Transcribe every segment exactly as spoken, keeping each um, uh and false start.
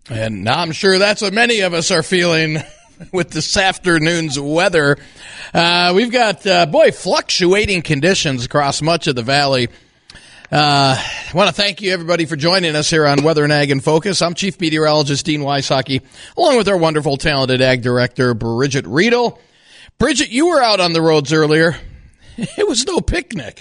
And now I'm sure that's what many of us are feeling with this afternoon's weather. Uh, we've got, uh, boy, fluctuating conditions across much of the valley. Uh, I want to thank you, everybody, for joining us here on Weather and Ag in Focus. I'm Chief Meteorologist Dean Wysocki, along with our wonderful, talented Ag Director, Bridget Riedel. Bridget, you were out on the roads earlier. It was no picnic.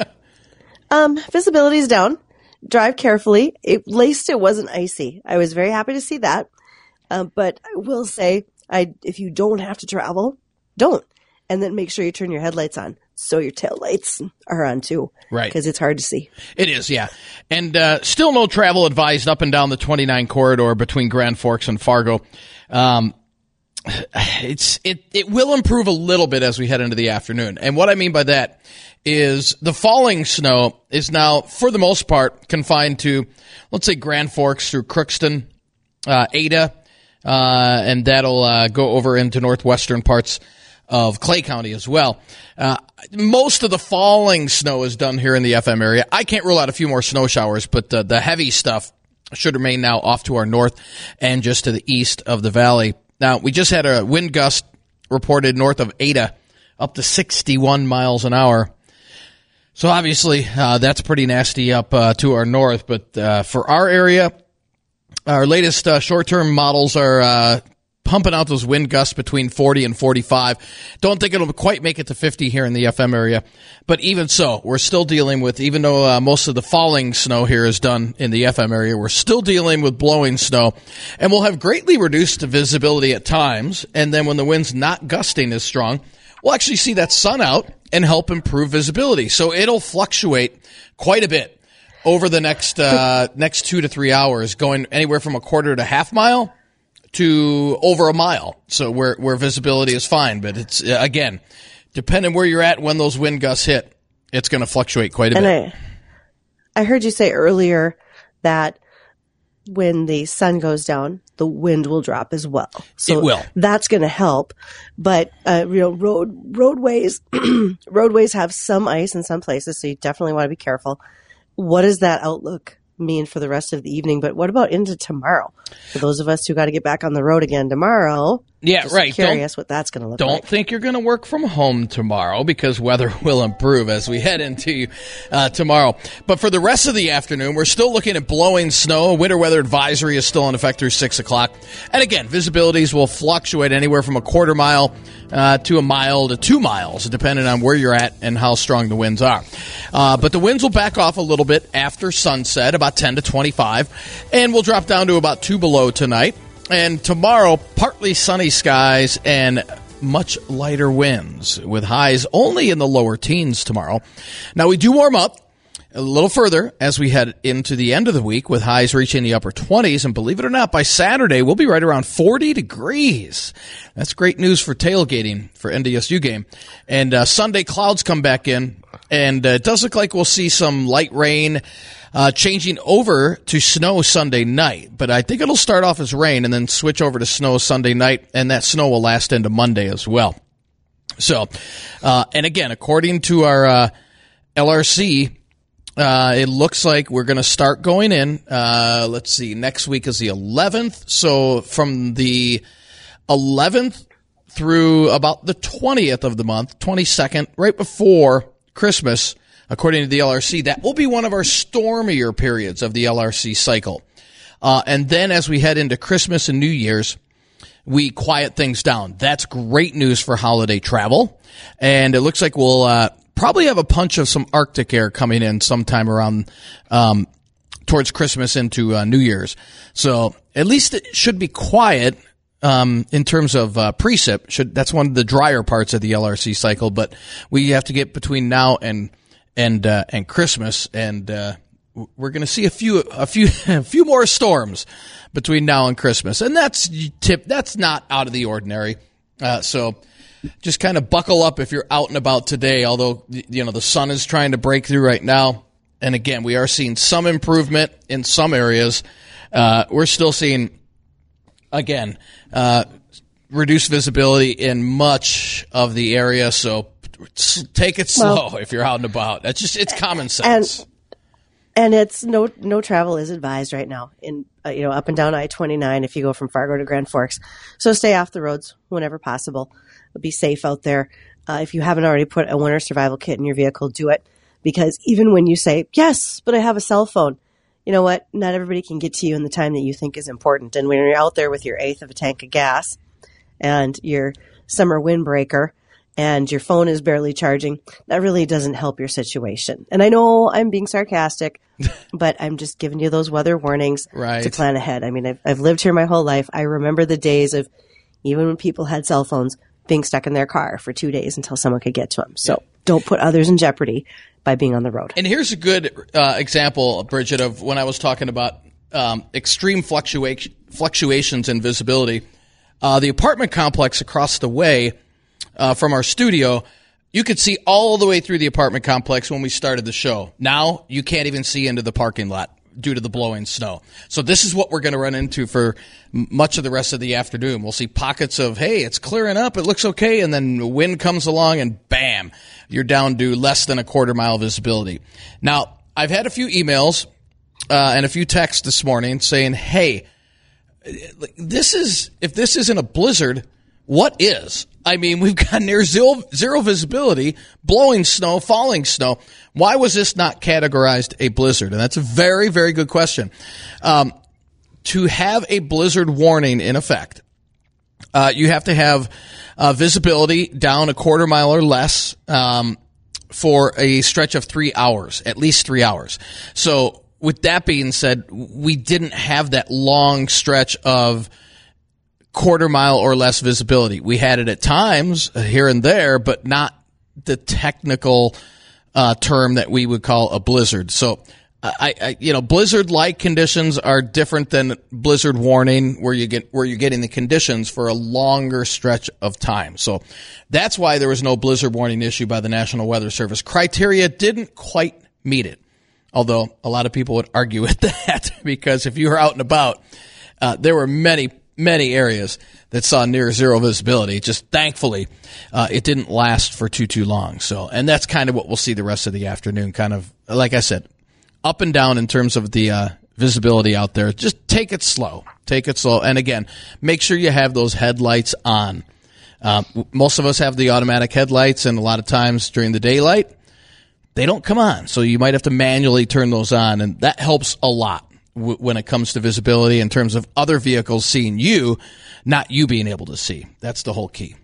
um, visibility's down. Drive carefully. At least it wasn't icy. I was very happy to see that. Uh, but I will say, I if you don't have to travel, don't. And then make sure you turn your headlights on so your tail lights are on too. Right. Because it's hard to see. It is, yeah. And uh, still no travel advised up and down the twenty-nine corridor between Grand Forks and Fargo. Um, it's it it will improve a little bit as we head into the afternoon. And what I mean by that is the falling snow is now, for the most part, confined to, let's say, Grand Forks through Crookston, uh, Ada, uh, and that'll uh, go over into northwestern parts of Clay County as well. Uh, most of the falling snow is done here in the F M area. I can't rule out a few more snow showers, but uh, the heavy stuff should remain now off to our north and just to the east of the valley. Now, we just had a wind gust reported north of Ada up to sixty-one miles an hour. So obviously, uh, that's pretty nasty up uh, to our north. But uh, for our area, our latest uh, short-term models are uh, pumping out those wind gusts between forty and forty-five. Don't think it'll quite make it to fifty here in the F M area. But even so, we're still dealing with, even though uh, most of the falling snow here is done in the F M area, we're still dealing with blowing snow. And we'll have greatly reduced visibility at times. And then when the wind's not gusting as strong, we'll actually see that sun out and help improve visibility. So it'll fluctuate quite a bit over the next uh, next two to three hours, going anywhere from a quarter to half mile to over a mile. So where where visibility is fine. But it's, uh, again, depending where you're at when those wind gusts hit, it's going to fluctuate quite a and bit. I, I heard you say earlier that when the sun goes down, the wind will drop as well. So it will. That's going to help. But, uh, you know, road, roadways, roadways have some ice in some places, so you definitely want to be careful. What does that outlook mean for the rest of the evening? But what about into tomorrow? For those of us who got to get back on the road again tomorrow. Yeah, just right. Curious don't, what that's going to look don't like. Don't think you're going to work from home tomorrow because weather will improve as we head into uh, tomorrow. But for the rest of the afternoon, we're still looking at blowing snow. Winter weather advisory is still in effect through six o'clock. And again, visibilities will fluctuate anywhere from a quarter mile uh, to a mile to two miles, depending on where you're at and how strong the winds are. Uh, but the winds will back off a little bit after sunset, about ten to twenty-five, and we'll drop down to about two below tonight. And tomorrow, partly sunny skies and much lighter winds with highs only in the lower teens tomorrow. Now, we do warm up a little further as we head into the end of the week with highs reaching the upper twenties. And believe it or not, by Saturday, we'll be right around forty degrees. That's great news for tailgating for N D S U game. And uh, Sunday, clouds come back in. And uh, it does look like we'll see some light rain uh, changing over to snow Sunday night. But I think it'll start off as rain and then switch over to snow Sunday night, and that snow will last into Monday as well. So, uh, and again, according to our uh, L R C, uh, it looks like we're going to start going in. Uh, let's see, next week is the eleventh. So from the eleventh through about the twentieth of the month, twenty-second, right before Christmas, according to the L R C, that will be one of our stormier periods of the L R C cycle. Uh, and then as we head into Christmas and New Year's, we quiet things down. That's great news for holiday travel. And it looks like we'll uh, probably have a punch of some Arctic air coming in sometime around um, towards Christmas into uh, New Year's. So at least it should be quiet. Um, in terms of uh, precip, should that's one of the drier parts of the L R C cycle, but we have to get between now and and uh, and Christmas, and uh, we're going to see a few a few a few more storms between now and Christmas, and that's tip that's not out of the ordinary. Uh, so just kind of buckle up if you're out and about today. Although you know the sun is trying to break through right now, and again we are seeing some improvement in some areas. Uh, we're still seeing. Again, uh, reduced visibility in much of the area, so take it slow well, if you're out and about. That's just, it's common sense. And, And it's no no travel is advised right now in uh, you know up and down I twenty-nine if you go from Fargo to Grand Forks. So stay off the roads whenever possible. Be safe out there. Uh, if you haven't already put a winter survival kit in your vehicle, do it, because even when you say yes, but I have a cell phone, you know what? Not everybody can get to you in the time that you think is important. And when you're out there with your eighth of a tank of gas and your summer windbreaker, and your phone is barely charging, that really doesn't help your situation. And I know I'm being sarcastic, but I'm just giving you those weather warnings right. to plan ahead. I mean, I've, I've lived here my whole life. I remember the days of, even when people had cell phones, being stuck in their car for two days until someone could get to them. So yeah. Don't put others in jeopardy by being on the road. And here's a good uh, example, Bridget, of when I was talking about um, extreme fluctuation, fluctuations in visibility. Uh, the apartment complex across the way Uh, from our studio, you could see all the way through the apartment complex when we started the show. Now you can't even see into the parking lot due to the blowing snow. So this is what we're going to run into for m- much of the rest of the afternoon. We'll see pockets of, hey, it's clearing up, it looks okay, and then the wind comes along and bam, you're down to less than a quarter mile visibility. Now, I've had a few emails uh, and a few texts this morning saying, hey, this is if this isn't a blizzard, what is? I mean, we've got near zero, zero visibility, blowing snow, falling snow. Why was this not categorized a blizzard? And that's a very, very good question. Um, to have a blizzard warning in effect, uh, you have to have uh, visibility down a quarter mile or less um, for a stretch of three hours, at least three hours. So with that being said, we didn't have that long stretch of quarter mile or less visibility. We had it at times here and there, but not the technical uh, term that we would call a blizzard. So, I, I you know, blizzard-like conditions are different than blizzard warning, where you get where you're getting the conditions for a longer stretch of time. So, that's why there was no blizzard warning issued by the National Weather Service. Criteria didn't quite meet it, although a lot of people would argue with that, because if you were out and about, uh, there were many. many areas that saw near zero visibility. Just thankfully, uh, it didn't last for too, too long. So, and that's kind of what we'll see the rest of the afternoon, kind of, like I said, up and down in terms of the uh, visibility out there. Just take it slow. Take it slow. And again, make sure you have those headlights on. Uh, most of us have the automatic headlights, and a lot of times during the daylight, they don't come on. So you might have to manually turn those on, and that helps a lot when it comes to visibility in terms of other vehicles seeing you, not you being able to see. That's the whole key.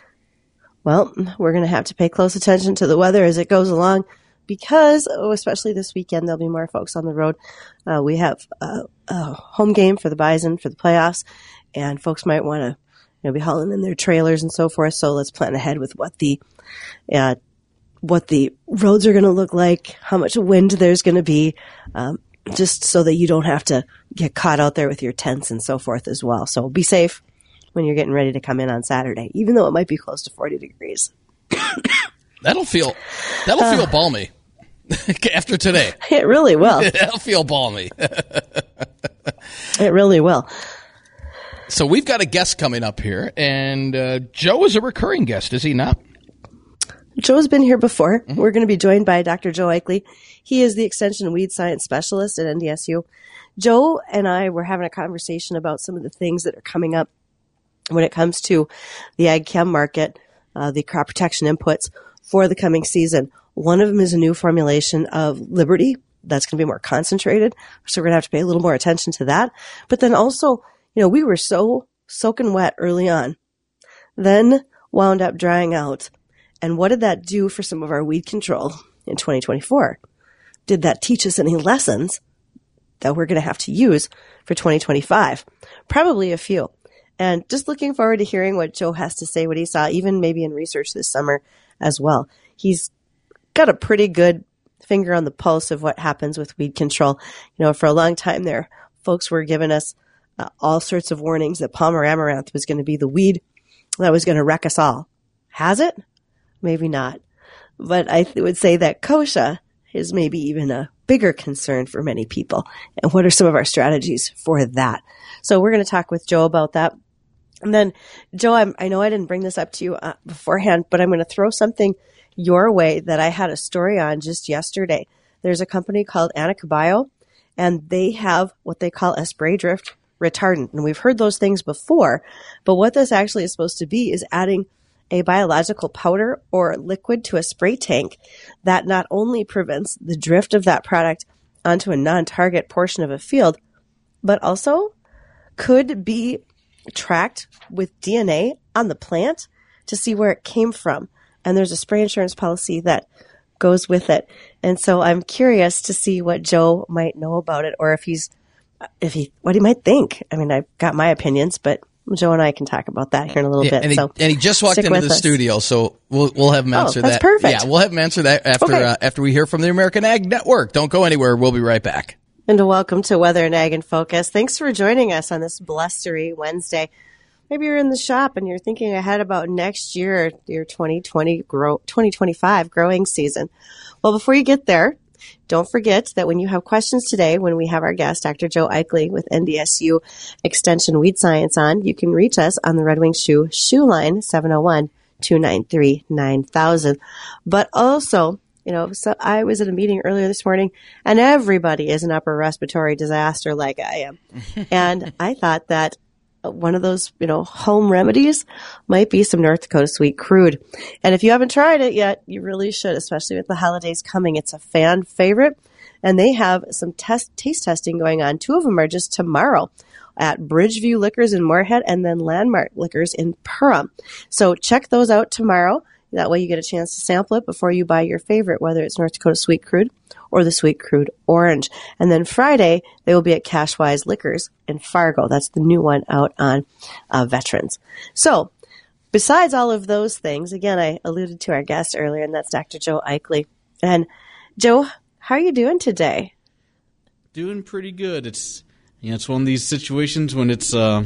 Well, we're going to have to pay close attention to the weather as it goes along, because, oh, especially this weekend, there'll be more folks on the road. Uh, we have uh, a home game for the Bison for the playoffs, and folks might want to you know, be hauling in their trailers and so forth. So let's plan ahead with what the uh, what the roads are going to look like, how much wind there's going to be, um, just so that you don't have to get caught out there with your tents and so forth as well. So be safe when you're getting ready to come in on Saturday, even though it might be close to forty degrees. That'll feel, that'll uh, feel balmy after today. It really will. That'll feel balmy. It really will. So we've got a guest coming up here, and uh, Joe is a recurring guest, is he not? Joe's been here before. Mm-hmm. We're going to be joined by Doctor Joe Eichle. He is the Extension Weed Science Specialist at N D S U. Joe and I were having a conversation about some of the things that are coming up when it comes to the ag chem market, uh, the crop protection inputs for the coming season. One of them is a new formulation of Liberty that's going to be more concentrated, so we're going to have to pay a little more attention to that. But then also, you know, we were so soaking wet early on, then wound up drying out. And what did that do for some of our weed control in twenty twenty-four? Did that teach us any lessons that we're going to have to use for twenty twenty-five? Probably a few. And just looking forward to hearing what Joe has to say, what he saw, even maybe in research this summer as well. He's got a pretty good finger on the pulse of what happens with weed control. You know, for a long time there, folks were giving us uh, all sorts of warnings that Palmer amaranth was going to be the weed that was going to wreck us all. Has it? Maybe not. But I th- would say that kochia is maybe even a bigger concern for many people. And what are some of our strategies for that? So we're going to talk with Joe about that. And then, Joe, I'm, I know I didn't bring this up to you uh, beforehand, but I'm going to throw something your way that I had a story on just yesterday There's a company called Anika Bio, and they have what they call a spray drift retardant. And we've heard those things before, but what this actually is supposed to be is adding a biological powder or liquid to a spray tank that not only prevents the drift of that product onto a non-target portion of a field, but also could be tracked with D N A on the plant to see where it came from. And there's a spray insurance policy that goes with it. And so I'm curious to see what Joe might know about it, or if he's, if he, what he might think. I mean, I've got my opinions, but Joe and I can talk about that here in a little yeah, bit. And he, so and he just walked into the us. studio, so we'll we'll have him answer oh, that's that. Perfect. Yeah, we'll have him answer that after okay. uh, after we hear from the American Ag Network. Don't go anywhere. We'll be right back. And welcome to Weather and Ag in Focus. Thanks for joining us on this blustery Wednesday. Maybe you're in the shop and you're thinking ahead about next year, your twenty twenty grow, twenty twenty-five growing season. Well, before you get there, don't forget that when you have questions today, when we have our guest, Doctor Joe Eichly with N D S U Extension Weed Science on, you can reach us on the Red Wing Shoe shoe line, seven oh one, two nine three, nine thousand. But also, you know, so I was at a meeting earlier this morning, and everybody is an upper respiratory disaster like I am. And I thought that one of those, you know, home remedies might be some North Dakota Sweet Crude. And if you haven't tried it yet, you really should, especially with the holidays coming. It's a fan favorite, and they have some test taste testing going on. Two of them are just tomorrow at Bridgeview Liquors in Moorhead and then Landmark Liquors in Perham. So check those out tomorrow. That way you get a chance to sample it before you buy your favorite, whether it's North Dakota Sweet Crude or the Sweet Crude Orange. And then Friday, they will be at Cashwise Liquors in Fargo. That's the new one out on uh, Veterans. So besides all of those things, again, I alluded to our guest earlier, and that's Doctor Joe Eichly. And Joe, how are you doing today? Doing pretty good. It's, you know, it's one of these situations when it's, uh,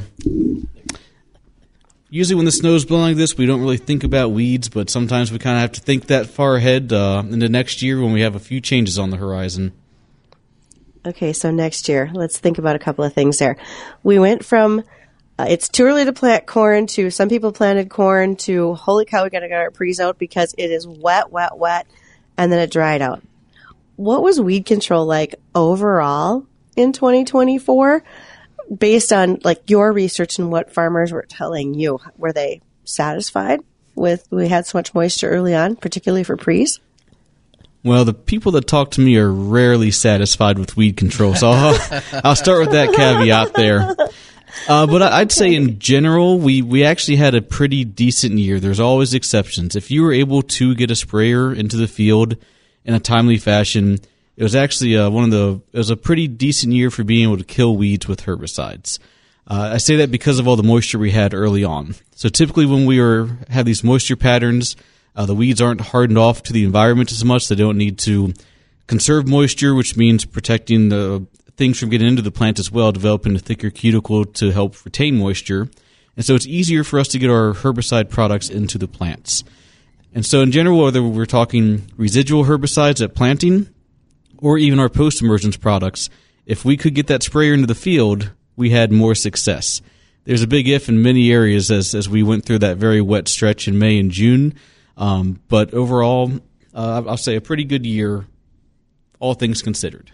usually when the snow's blowing like this, we don't really think about weeds, but sometimes we kind of have to think that far ahead uh, into next year when we have a few changes on the horizon. Okay, so next year, let's think about a couple of things there. We went from uh, it's too early to plant corn to some people planted corn to holy cow, we got to get our pre's out because it is wet, wet, wet, and then it dried out. What was weed control like overall in twenty twenty-four? Based on like your research and what farmers were telling you, were they satisfied with we had so much moisture early on, particularly for pre's? Well, the people that talk to me are rarely satisfied with weed control, so I'll, I'll start with that caveat there. Uh, but I'd say in general, we, we actually had a pretty decent year. There's always exceptions. If you were able to get a sprayer into the field in a timely fashion, it was actually uh, one of the. It was a pretty decent year for being able to kill weeds with herbicides. Uh, I say that because of all the moisture we had early on. So typically, when we were have these moisture patterns, uh, the weeds aren't hardened off to the environment as much. They don't need to conserve moisture, which means protecting the things from getting into the plant as well, developing a thicker cuticle to help retain moisture. And so it's easier for us to get our herbicide products into the plants. And so in general, whether we're talking residual herbicides at planting, or even our post-emergence products, if we could get that sprayer into the field, we had more success. There's a big if in many areas as as we went through that very wet stretch in May and June. Um, but overall, uh, I'll say a pretty good year, all things considered.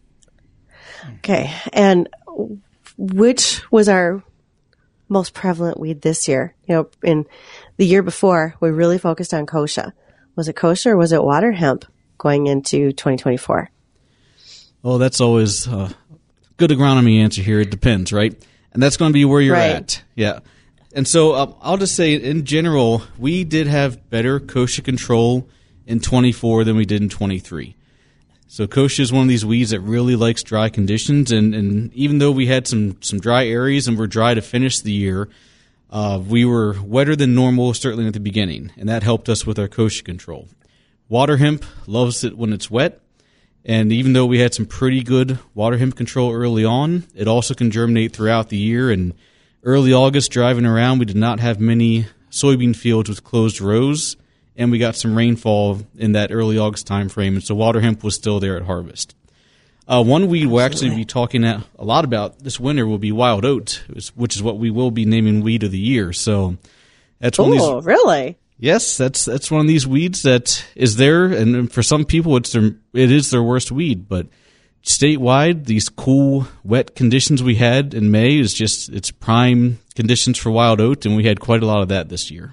Okay. And which was our most prevalent weed this year? You know, in the year before, we really focused on kochia. Was it kochia or was it water hemp going into twenty twenty-four? Well, that's always a good agronomy answer here. It depends, right? And that's going to be where you're right. at. Yeah. And so um, I'll just say, in general, we did have better kochia control in twenty-four than we did in twenty-three. So kochia is one of these weeds that really likes dry conditions, and, and even though we had some, some dry areas and were dry to finish the year, uh, we were wetter than normal, certainly at the beginning, and that helped us with our kochia control. Water hemp loves it when it's wet. And even though we had some pretty good water hemp control early on, it also can germinate throughout the year. And early August, driving around, we did not have many soybean fields with closed rows, and we got some rainfall in that early August time frame, and so water hemp was still there at harvest. Uh, one weed we'll actually be talking a lot about this winter will be wild oat, which is what we will be naming weed of the year. So that's one oh, of these, really? Yes, that's that's one of these weeds that is there, and for some people, it's their it is their worst weed. But statewide, these cool, wet conditions we had in May is just it's prime conditions for wild oat, and we had quite a lot of that this year.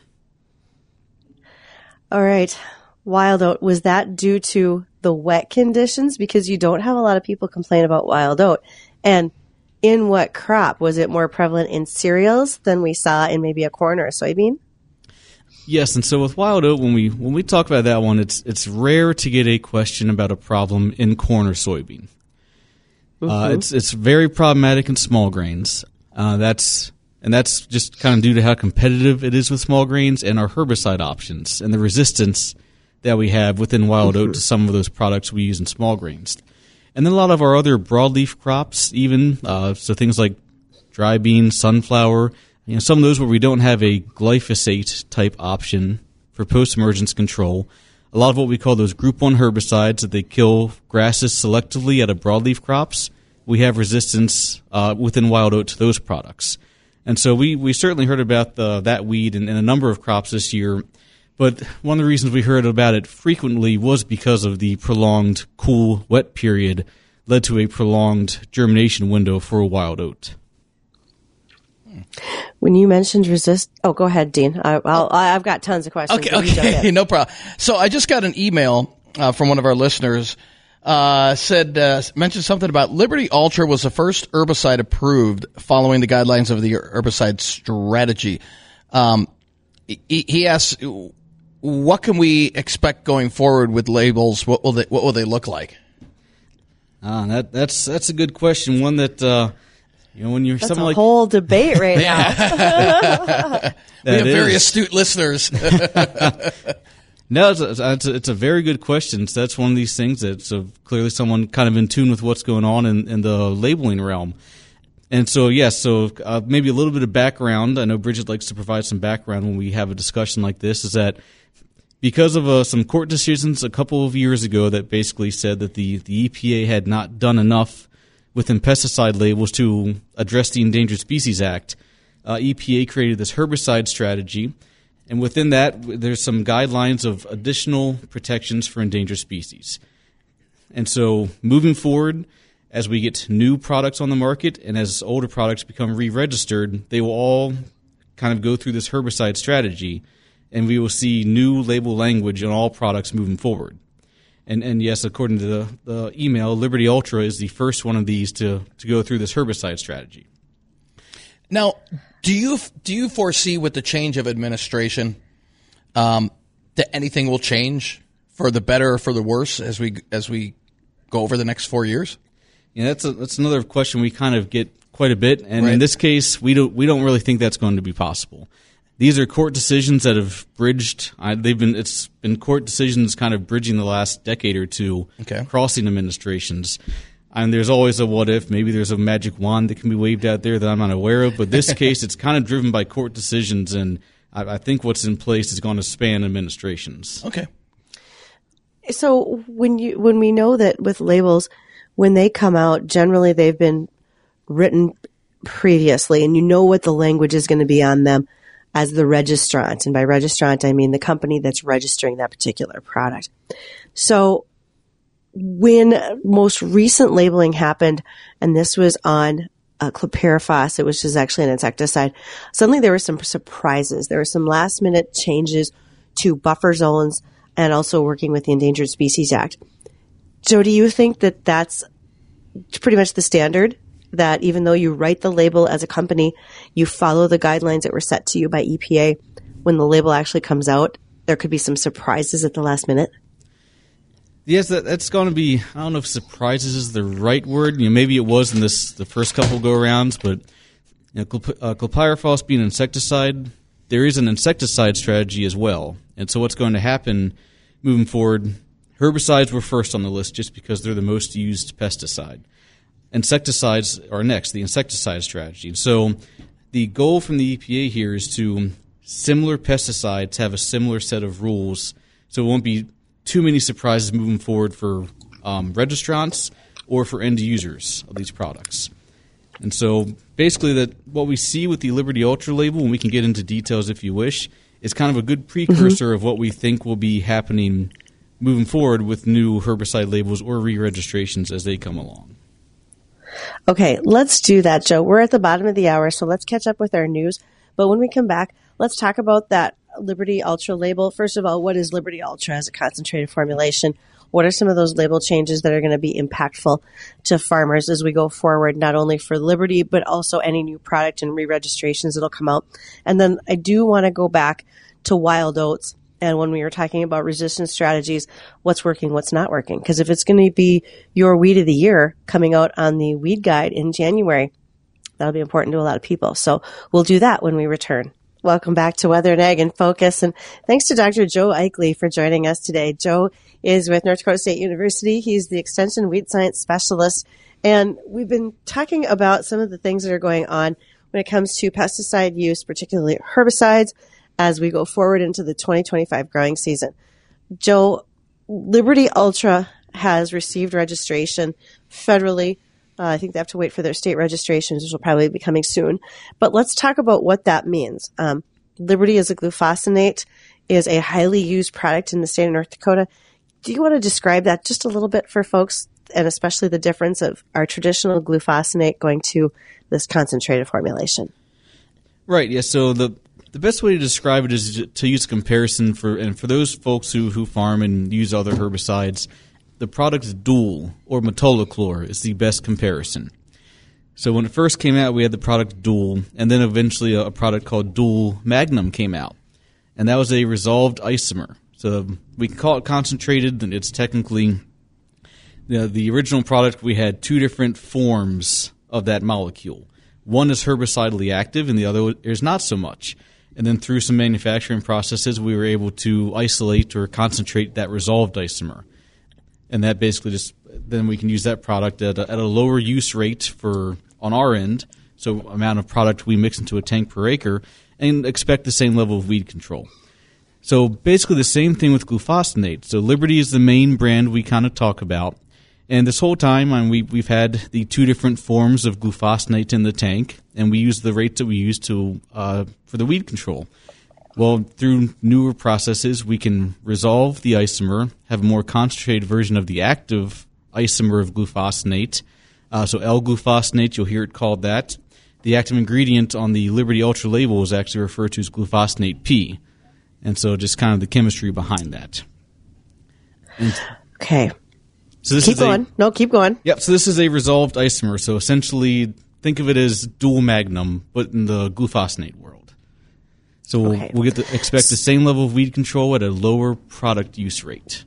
All right, wild oat, was that due to the wet conditions? Because you don't have a lot of people complain about wild oat, and in what crop? Was it more prevalent in cereals than we saw in maybe a corn or a soybean? Yes, and so with wild oat, when we when we talk about that one, it's it's rare to get a question about a problem in corn or soybean. Mm-hmm. Uh, it's it's very problematic in small grains. Uh, that's and that's just kind of due to how competitive it is with small grains and our herbicide options and the resistance that we have within wild oat to some of those products we use in small grains. And then a lot of our other broadleaf crops, even uh, so things like dry beans, sunflower. You know, some of those where we don't have a glyphosate type option for post-emergence control. A lot of what we call those group one herbicides that they kill grasses selectively out of broadleaf crops, we have resistance uh, within wild oat to those products. And so we, we certainly heard about the, that weed in, in a number of crops this year. But one of the reasons we heard about it frequently was because of the prolonged cool, wet period led to a prolonged germination window for wild oat. When you mentioned resist, oh, go ahead, Dean. I, I'll, I've got tons of questions. Okay, okay, no problem. So I just got an email uh, from one of our listeners. Uh, said uh, mentioned something about Liberty Ultra was the first herbicide approved following the guidelines of the herbicide strategy. Um, he, he asks, what can we expect going forward with labels? What will they What will they look like? Ah, that that's that's a good question. One that. Uh, You know, when you're That's something a like whole debate right now. We have is. very astute listeners. No, it's a, it's, a, it's a very good question. So that's one of these things that's uh, clearly someone kind of in tune with what's going on in, in the labeling realm. And so, yes, so uh, maybe a little bit of background. I know Bridget likes to provide some background when we have a discussion like this, is that because of uh, some court decisions a couple of years ago that basically said that the, the E P A had not done enough within pesticide labels to address the Endangered Species Act, uh, E P A created this herbicide strategy, and within that, there's some guidelines of additional protections for endangered species. And so, moving forward, as we get new products on the market and as older products become re-registered, they will all kind of go through this herbicide strategy, and we will see new label language on all products moving forward. And, and yes, according to the, the email, Liberty Ultra is the first one of these to, to go through this herbicide strategy. Now, do you do you foresee with the change of administration um, that anything will change for the better or for the worse as we as we go over the next four years? Yeah, that's a, that's another question we kind of get quite a bit, and right. in this case, we don't we don't really think that's going to be possible. These are court decisions that have bridged. Uh, they've been. It's been court decisions, kind of bridging the last decade or two, okay. crossing administrations. And there's always a what if. Maybe there's a magic wand that can be waved out there that I'm not aware of. But this case, it's kind of driven by court decisions, and I, I think what's in place is going to span administrations. Okay. So when you when we know that with labels, when they come out, generally they've been written previously, and you know what the language is going to be on them as the registrant. And by registrant, I mean the company that's registering that particular product. So when most recent labeling happened, and this was on uh, chlorpyrifos, which is actually an insecticide, suddenly there were some surprises. There were some last minute changes to buffer zones and also working with the Endangered Species Act. Joe, do you think that that's pretty much the standard? That even though you write the label as a company, you follow the guidelines that were set to you by E P A, when the label actually comes out, there could be some surprises at the last minute? Yes, that, that's going to be, I don't know if surprises is the right word. You know, maybe it was in this the first couple go-arounds, but you know, chlop- uh, chlorpyrifos being an insecticide, there is an insecticide strategy as well. And so what's going to happen moving forward, herbicides were first on the list just because they're the most used pesticide. Insecticides are next, the insecticide strategy. So the goal from the E P A here is to similar pesticides have a similar set of rules, so it won't be too many surprises moving forward for um, registrants or for end users of these products. And so basically that what we see with the Liberty Ultra label, and we can get into details if you wish, is kind of a good precursor mm-hmm. of what we think will be happening moving forward with new herbicide labels or re-registrations as they come along. Okay, let's do that, Joe. We're at the bottom of the hour, so let's catch up with our news. But when we come back, let's talk about that Liberty Ultra label. First of all, what is Liberty Ultra as a concentrated formulation? What are some of those label changes that are going to be impactful to farmers as we go forward, not only for Liberty, but also any new product and re-registrations that'll come out? And then I do want to go back to wild oats. And when we were talking about resistance strategies, what's working, what's not working. Because if it's going to be your weed of the year coming out on the weed guide in January, that'll be important to a lot of people. So we'll do that when we return. Welcome back to Weather and Ag in Focus. And thanks to Doctor Joe Eichele for joining us today. Joe is with North Dakota State University. He's the Extension Weed Science Specialist. And we've been talking about some of the things that are going on when it comes to pesticide use, particularly herbicides, as we go forward into the twenty twenty-five growing season. Joe, Liberty Ultra has received registration federally. Uh, I think they have to wait for their state registrations, which will probably be coming soon. But let's talk about what that means. Um, Liberty as a glufosinate is a highly used product in the state of North Dakota. Do you want to describe that just a little bit for folks, and especially the difference of our traditional glufosinate going to this concentrated formulation? Right, yeah, so the The best way to describe it is to use a comparison for, and for those folks who, who farm and use other herbicides, the product Dual or metolachlor is the best comparison. So when it first came out, we had the product Dual, and then eventually a, a product called Dual Magnum came out, and that was a resolved isomer. So we can call it concentrated, and it's technically, you know, the original product. We had two different forms of that molecule. One is herbicidally active, and the other is not so much. And then through some manufacturing processes, we were able to isolate or concentrate that resolved isomer. And that basically just, then we can use that product at a, at a lower use rate for on our end, so amount of product we mix into a tank per acre, and expect the same level of weed control. So basically the same thing with glufosinate. So Liberty is the main brand we kind of talk about. And this whole time, I mean, we, we've had the two different forms of glufosinate in the tank, and we use the rates that we use to uh, for the weed control. Well, through newer processes, we can resolve the isomer, have a more concentrated version of the active isomer of glufosinate. Uh, so L-glufosinate, you'll hear it called that. The active ingredient on the Liberty Ultra label is actually referred to as glufosinate P. And so just kind of the chemistry behind that. And okay. So this keep is going. A, no, keep going. Yep. So this is a resolved isomer. So essentially, think of it as Dual Magnum, but in the glufosinate world. So we'll, okay. we'll get to expect the same level of weed control at a lower product use rate.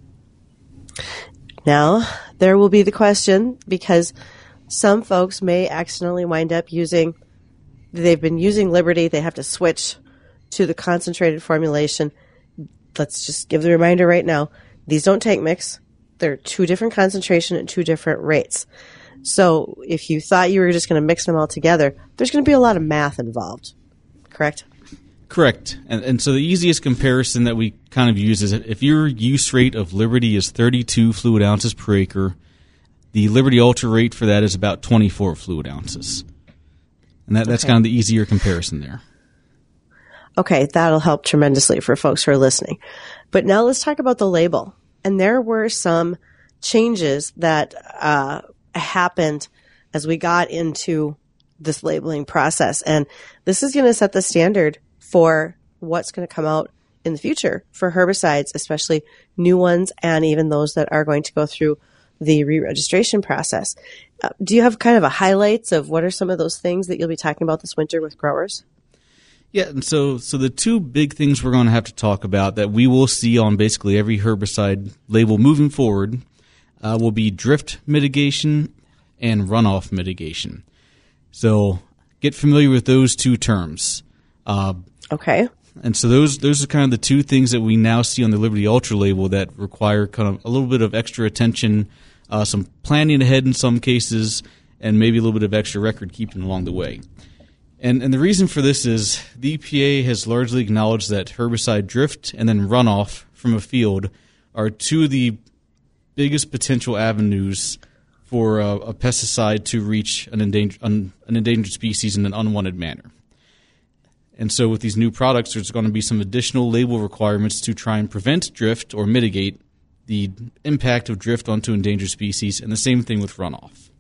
Now, there will be the question, because some folks may accidentally wind up using, they've been using Liberty, they have to switch to the concentrated formulation. Let's just give the reminder right now. These don't tank mix. They're two different concentration and two different rates. So if you thought you were just going to mix them all together, there's going to be a lot of math involved. Correct? Correct. And, and so the easiest comparison that we kind of use is if your use rate of Liberty is thirty-two fluid ounces per acre, the Liberty Ultra rate for that is about twenty-four fluid ounces. And that, that's okay. Kind of the easier comparison there. Okay, that'll help tremendously for folks who are listening. But now let's talk about the label. And there were some changes that uh, happened as we got into this labeling process. And this is going to set the standard for what's going to come out in the future for herbicides, especially new ones and even those that are going to go through the re-registration process. Uh, do you have kind of a highlights of what are some of those things that you'll be talking about this winter with growers? Yeah, and so so the two big things we're going to have to talk about that we will see on basically every herbicide label moving forward uh, will be drift mitigation and runoff mitigation. So get familiar with those two terms. Uh, okay. And so those those are kind of the two things that we now see on the Liberty Ultra label that require kind of a little bit of extra attention, uh, some planning ahead in some cases, and maybe a little bit of extra record keeping along the way. And and the reason for this is the E P A has largely acknowledged that herbicide drift and then runoff from a field are two of the biggest potential avenues for a, a pesticide to reach an endangered, un, an endangered species in an unwanted manner. And so with these new products, there's going to be some additional label requirements to try and prevent drift or mitigate the impact of drift onto endangered species, and the same thing with runoff.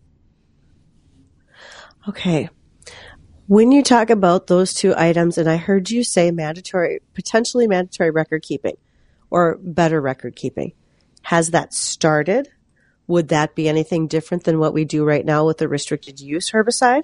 Okay. When you talk about those two items, and I heard you say mandatory, potentially mandatory record keeping or better record keeping, has that started? Would that be anything different than what we do right now with the restricted use herbicide?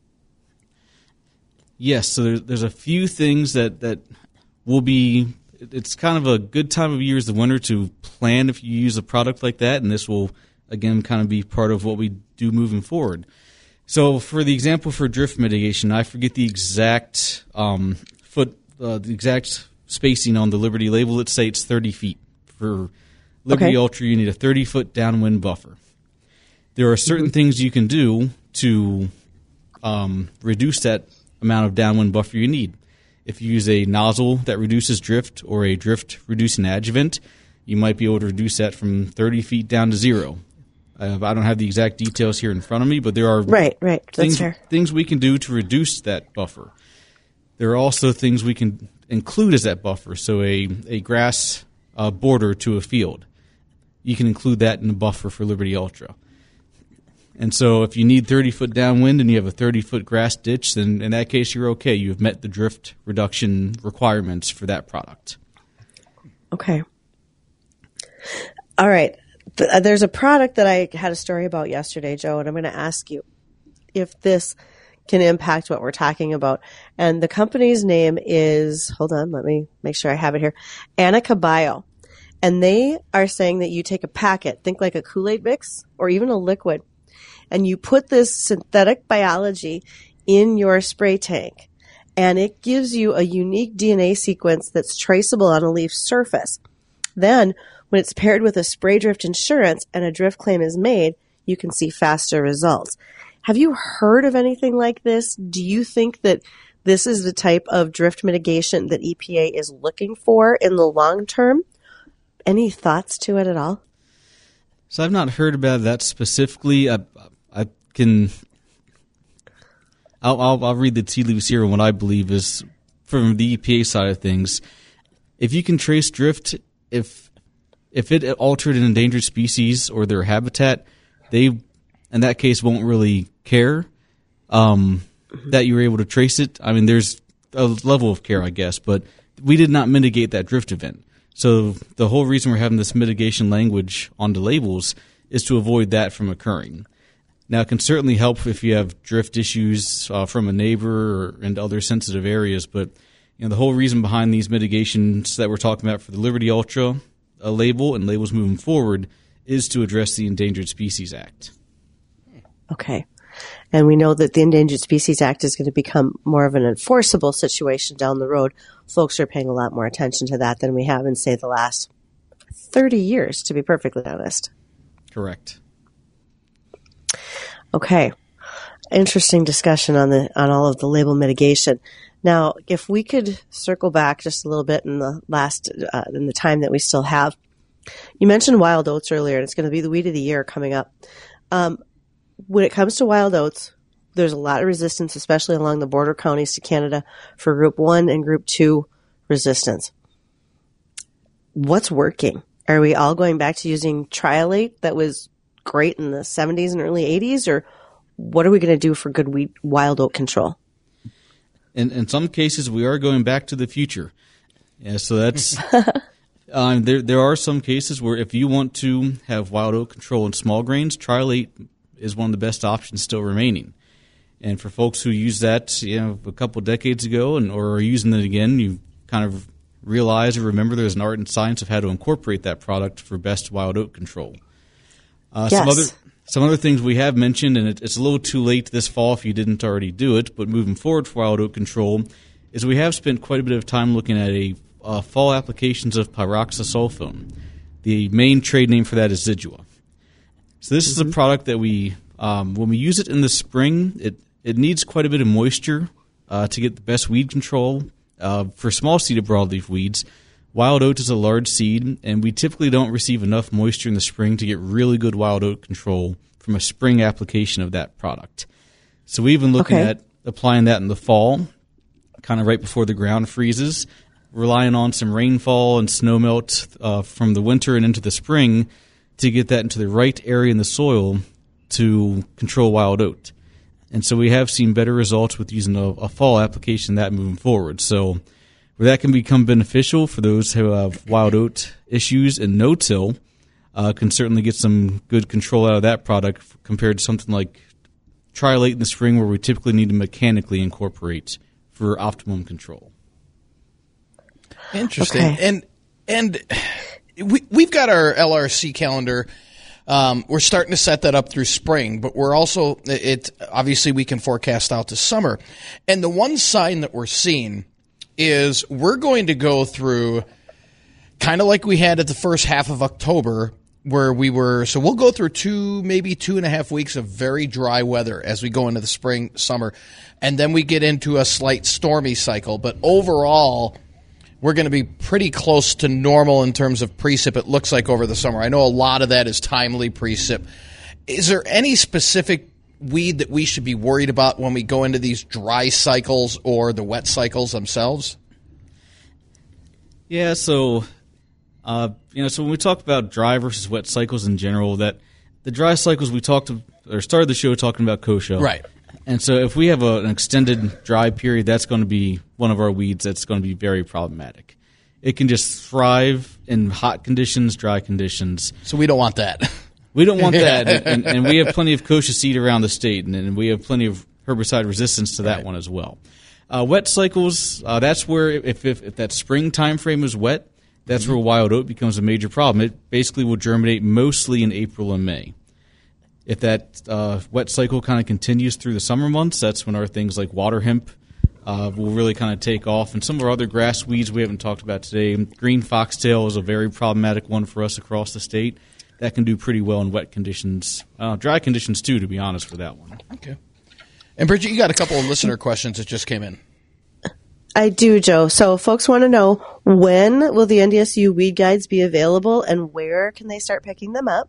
Yes, so there's, there's a few things that, that will be, it's kind of a good time of year as the winter to plan if you use a product like that, and this will, again, kind of be part of what we do moving forward. So for the example for drift mitigation, I forget the exact um, foot, uh, the exact spacing on the Liberty label. Let's say it's thirty feet. For Liberty Okay. Ultra, you need a thirty-foot downwind buffer. There are certain mm-hmm. things you can do to um, reduce that amount of downwind buffer you need. If you use a nozzle that reduces drift or a drift-reducing adjuvant, you might be able to reduce that from thirty feet down to zero. Uh, I don't have the exact details here in front of me, but there are right, right. That's things, fair. things we can do to reduce that buffer. There are also things we can include as that buffer. So a, a grass uh, border to a field, you can include that in the buffer for Liberty Ultra. And so if you need thirty-foot downwind and you have a thirty-foot grass ditch, then in that case you're okay. You've met the drift reduction requirements for that product. Okay. All right. There's a product that I had a story about yesterday, Joe, and I'm going to ask you if this can impact what we're talking about. And the company's name is, hold on, let me make sure I have it here, Annika Bio. And they are saying that you take a packet, think like a Kool-Aid mix or even a liquid, and you put this synthetic biology in your spray tank. And it gives you a unique D N A sequence that's traceable on a leaf surface. Then, when it's paired with a spray drift insurance and a drift claim is made, you can see faster results. Have you heard of anything like this? Do you think that this is the type of drift mitigation that E P A is looking for in the long term? Any thoughts to it at all? So I've not heard about that specifically. I, I can, I'll, I'll, I'll read the tea leaves here on what I believe is from the E P A side of things. If you can trace drift, if If it altered an endangered species or their habitat, they, in that case, won't really care um, that you were able to trace it. I mean, there's a level of care, I guess, but we did not mitigate that drift event. So the whole reason we're having this mitigation language on the labels is to avoid that from occurring. Now, it can certainly help if you have drift issues uh, from a neighbor or into other sensitive areas, but you know, the whole reason behind these mitigations that we're talking about for the Liberty Ultra a label and labels moving forward is to address the Endangered Species Act. Okay. And we know that the Endangered Species Act is going to become more of an enforceable situation down the road. Folks are paying a lot more attention to that than we have in, say, the last thirty years, to be perfectly honest. Correct. Okay. Interesting discussion on the on all of the label mitigation. Now, if we could circle back just a little bit in the last, uh, in the time that we still have, you mentioned wild oats earlier, and it's going to be the weed of the year coming up. Um, when it comes to wild oats, there's a lot of resistance, especially along the border counties to Canada, for group one and group two resistance. What's working? Are we all going back to using triolate that was great in the seventies and early eighties, or what are we going to do for good weed, wild oat control? In, in some cases, we are going back to the future. Yeah, so that's um, there. There are some cases where if you want to have wild oat control in small grains, triolate is one of the best options still remaining. And for folks who used that, you know, a couple decades ago, and or are using it again, you kind of realize or remember there's an art and science of how to incorporate that product for best wild oat control. Uh, yes. Some other. Some other things we have mentioned, and it, it's a little too late this fall if you didn't already do it, but moving forward for wild oat control, is we have spent quite a bit of time looking at a uh, fall applications of pyroxasulfone. The main trade name for that is Zidua. So this mm-hmm. is a product that we, um, when we use it in the spring, it, it needs quite a bit of moisture uh, to get the best weed control. Uh, for small-seeded broadleaf weeds, wild oat is a large seed, and we typically don't receive enough moisture in the spring to get really good wild oat control from a spring application of that product. So we've been looking okay. at applying that in the fall. kind of right before the ground freezes, relying on some rainfall and snowmelt uh, from the winter and into the spring to get that into the right area in the soil to control wild oat. And so we have seen better results with using a, a fall application that moving forward. So where that can become beneficial for those who have wild oat issues and no-till, uh, can certainly get some good control out of that product compared to something like Trilate in the spring where we typically need to mechanically incorporate for optimum control. Interesting. Okay. And and we, we've got our L R C calendar. Um, we're starting to set that up through spring, but we're also, it obviously we can forecast out to summer. And the one sign that we're seeing is we're going to go through kind of like we had at the first half of October where we were, so we'll go through two, maybe two and a half weeks of very dry weather as we go into the spring, summer, and then we get into a slight stormy cycle. But overall, we're going to be pretty close to normal in terms of precip, it looks like, over the summer. I know a lot of that is timely precip. Is there any specific weed that we should be worried about when we go into these dry cycles or the wet cycles themselves? Yeah, so uh, you know, so when we talk about dry versus wet cycles in general, that the dry cycles we talked to, or started the show talking about kochia, right? And so if we have a, an extended dry period, that's going to be one of our weeds that's going to be very problematic. It can just thrive in hot conditions, dry conditions. So we don't want that. We don't want that, and, and we have plenty of kochia seed around the state, and, and we have plenty of herbicide resistance to that right. one as well. Uh, wet cycles, uh, that's where if, if if that spring time frame is wet, that's mm-hmm. where wild oat becomes a major problem. It basically will germinate mostly in April and May. If that uh, wet cycle kind of continues through the summer months, that's when our things like water hemp uh, will really kind of take off. And some of our other grass weeds we haven't talked about today, green foxtail is a very problematic one for us across the state. That can do pretty well in wet conditions, uh, dry conditions too, to be honest, for that one. Okay. And Bridget, you got a couple of listener questions that just came in. I do, Joe. So folks want to know, when will the N D S U weed guides be available and where can they start picking them up?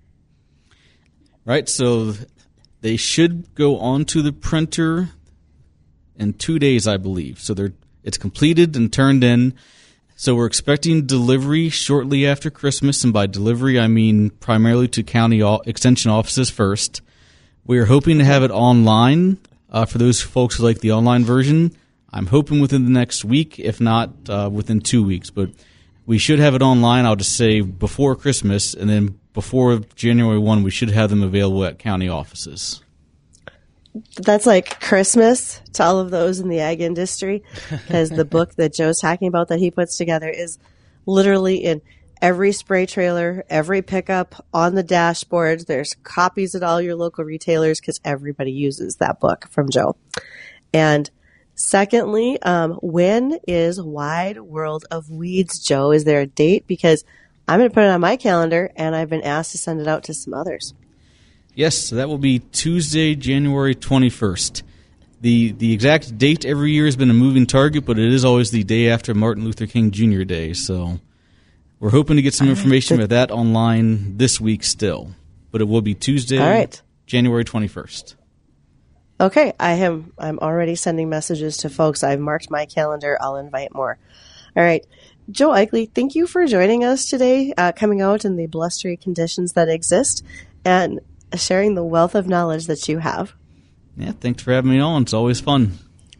Right, so they should go onto the printer in two days, I believe. So they're it's completed and turned in. So we're expecting delivery shortly after Christmas, and by delivery I mean primarily to county extension offices first. We are hoping to have it online uh, for those folks who like the online version. I'm hoping within the next week, if not uh, within two weeks. But we should have it online, I'll just say, before Christmas, and then before January first, we should have them available at county offices. That's like Christmas to all of those in the ag industry, because the book that Joe's talking about that he puts together is literally in every spray trailer, every pickup, on the dashboard. There's copies at all your local retailers because everybody uses that book from Joe. And secondly, um, when is Wide World of Weeds, Joe? Is there a date? Because I'm going to put it on my calendar, and I've been asked to send it out to some others. Yes, so that will be Tuesday, January twenty-first. The the exact date every year has been a moving target, but it is always the day after Martin Luther King Junior Day. So we're hoping to get some information about that online this week still. But it will be Tuesday, All right. January twenty-first. Okay, I am I'm already sending messages to folks. I've marked my calendar. I'll invite more. All right. Joe Eichele, thank you for joining us today, uh, coming out in the blustery conditions that exist, and sharing the wealth of knowledge that you have. Yeah, thanks for having me on. It's always fun.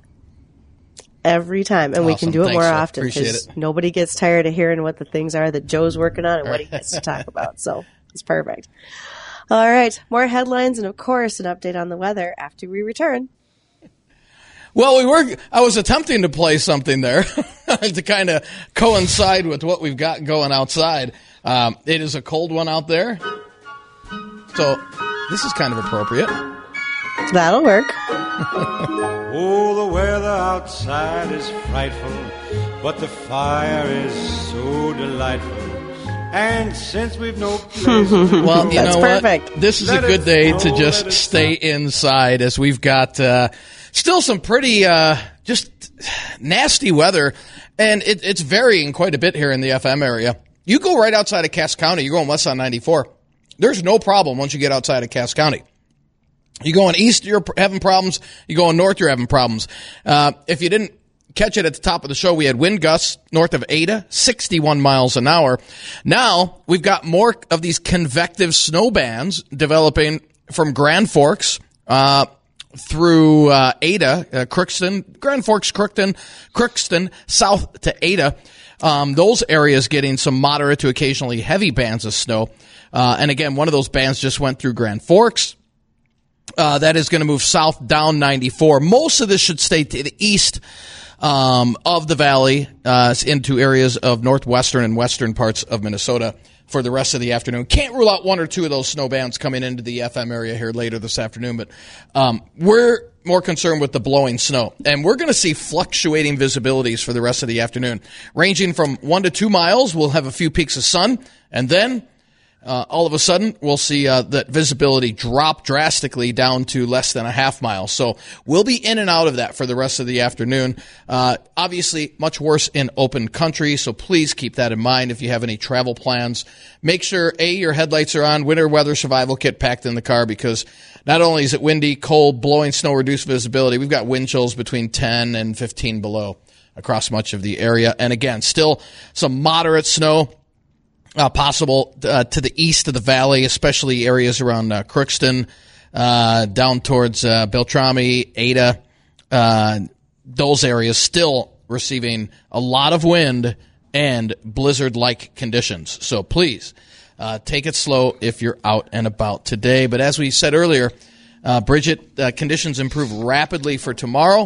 Every time. And awesome. we can do it thanks, more Joe. often because nobody gets tired of hearing what the things are that Joe's working on and what he gets to talk about. So it's perfect. All right. More headlines and, of course, an update on the weather after we return. Well, we were. I was attempting to play something there to kind of coincide with what we've got going outside. Um, it is a cold one out there, so this is kind of appropriate. That'll work. Oh, the weather outside is frightful, but the fire is so delightful. And since we've no place to well, you That's know perfect. what? This is Let a good it day snow, to let just it stay snow. inside as we've got uh, still some pretty uh, just nasty weather, and it, it's varying quite a bit here in the F M area. You go right outside of Cass County, you're going west on ninety-four. There's no problem once you get outside of Cass County. You're going east, you're having problems. You're going north, you're having problems. Uh, if you didn't catch it at the top of the show, we had wind gusts north of Ada, sixty-one miles an hour. Now we've got more of these convective snow bands developing from Grand Forks uh, through uh, Ada, uh, Crookston, Grand Forks, Crookton, Crookston, south to Ada. Um, those areas getting some moderate to occasionally heavy bands of snow. Uh, and again, one of those bands just went through Grand Forks. Uh, that is going to move south down ninety-four. Most of this should stay to the east um, of the valley uh, into areas of northwestern and western parts of Minnesota for the rest of the afternoon. Can't rule out one or two of those snow bands coming into the F M area here later this afternoon, but um, we're more concerned with the blowing snow. And we're going to see fluctuating visibilities for the rest of the afternoon, ranging from one to two miles. We'll have a few peaks of sun, and then Uh, all of a sudden, we'll see uh, that visibility drop drastically down to less than a half mile. So we'll be in and out of that for the rest of the afternoon. Uh, obviously, much worse in open country, so please keep that in mind if you have any travel plans. Make sure, A, your headlights are on, winter weather survival kit packed in the car, because not only is it windy, cold, blowing snow, reduced visibility, we've got wind chills between ten and fifteen below across much of the area. And again, still some moderate snow Uh, possible uh, to the east of the valley, especially areas around uh, Crookston, uh, down towards uh, Beltrami, Ada. Uh, those areas still receiving a lot of wind and blizzard-like conditions. So please uh, take it slow if you're out and about today. But as we said earlier, uh, Bridget, uh, conditions improve rapidly for tomorrow.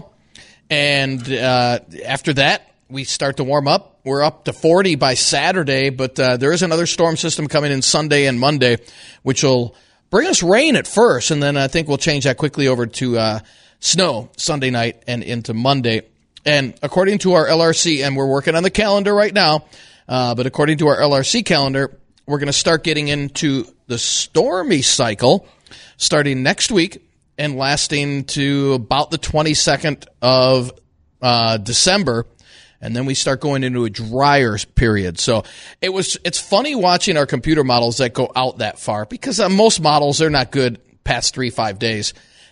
And uh, after that, we start to warm up. We're up to forty by Saturday, but uh, there is another storm system coming in Sunday and Monday, which will bring us rain at first, and then I think we'll change that quickly over to uh, snow Sunday night and into Monday. And according to our L R C, and we're working on the calendar right now, uh, but according to our L R C calendar, we're going to start getting into the stormy cycle starting next week and lasting to about the twenty-second of uh, December. And then we start going into a drier period. So it was. It's funny watching our computer models that go out that far, because uh, most models, they're not good past three, five days.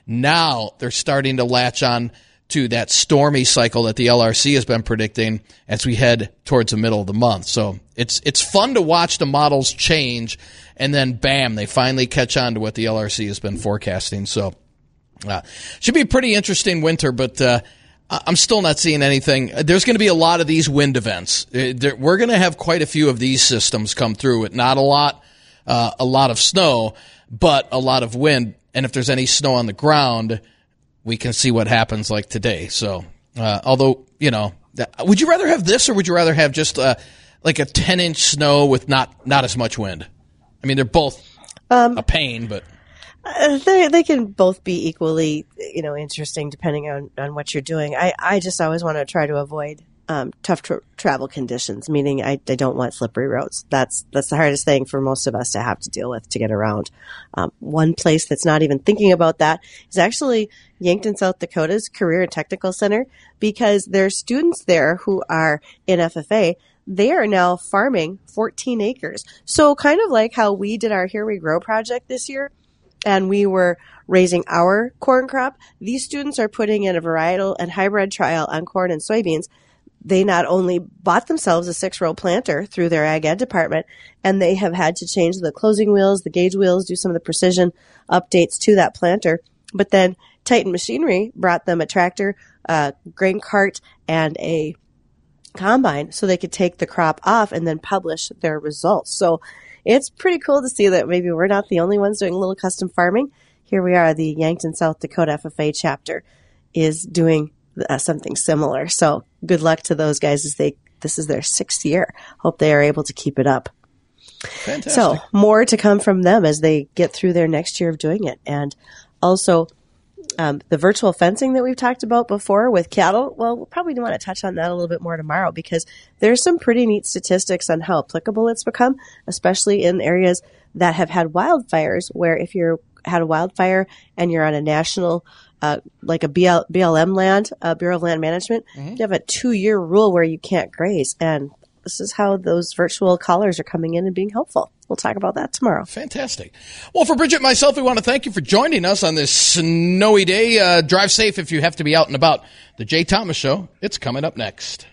Now they're starting to latch on to that stormy cycle that the L R C has been predicting as we head towards the middle of the month. So it's it's fun to watch the models change, and then bam, they finally catch on to what the L R C has been forecasting. So uh, should be a pretty interesting winter, but uh, I'm still not seeing anything. There's going to be a lot of these wind events. We're going to have quite a few of these systems come through with not a lot, uh, a lot of snow, but a lot of wind. And if there's any snow on the ground, we can see what happens like today. So, uh, although, you know, would you rather have this, or would you rather have just uh, like a ten inch snow with not, not as much wind? I mean, they're both um, a pain, but. Uh, they they can both be equally, you know, interesting depending on, on what you're doing. I, I just always want to try to avoid um, tough tra- travel conditions, meaning I, I don't want slippery roads. That's that's the hardest thing for most of us to have to deal with to get around. Um, one place that's not even thinking about that is actually Yankton, South Dakota's Career and Technical Center, because there are students there who are in F F A. They are now farming fourteen acres. So kind of like how we did our Here We Grow project this year, and we were raising our corn crop, these students are putting in a varietal and hybrid trial on corn and soybeans. They not only bought themselves a six-row planter through their ag ed department, and they have had to change the closing wheels, the gauge wheels, do some of the precision updates to that planter. But then Titan Machinery brought them a tractor, a grain cart, and a combine so they could take the crop off and then publish their results. So it's pretty cool to see that maybe we're not the only ones doing a little custom farming. Here we are, the Yankton, South Dakota F F A chapter is doing uh, something similar. So good luck to those guys as they, this is their sixth year. Hope they are able to keep it up. Fantastic. So more to come from them as they get through their next year of doing it. And also um, the virtual fencing that we've talked about before with cattle. Well, we'll probably want to touch on that a little bit more tomorrow, because there's some pretty neat statistics on how applicable it's become, especially in areas that have had wildfires, where if you're had a wildfire and you're on a national, uh, like a B L, B L M land, uh, Bureau of Land Management, mm-hmm. you have a two year rule where you can't graze. And this is how those virtual callers are coming in and being helpful. We'll talk about that tomorrow. Fantastic. Well, for Bridget and myself, we want to thank you for joining us on this snowy day. Uh, drive safe if you have to be out and about. The Jay Thomas Show, it's coming up next.